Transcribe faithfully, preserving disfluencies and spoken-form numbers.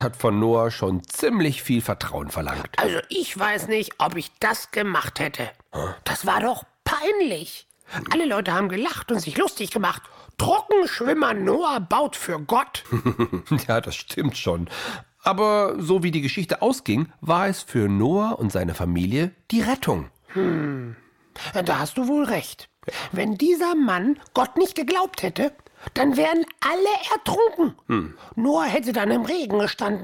hat von Noah schon ziemlich viel Vertrauen verlangt. Also ich weiß nicht, ob ich das gemacht hätte. Das war doch peinlich. Alle Leute haben gelacht und sich lustig gemacht. Trockenschwimmer Noah baut für Gott. Ja, das stimmt schon. Aber so wie die Geschichte ausging, war es für Noah und seine Familie die Rettung. Hm, da hast du wohl recht. Wenn dieser Mann Gott nicht geglaubt hätte, dann wären alle ertrunken. Hm. Noah hätte dann im Regen gestanden.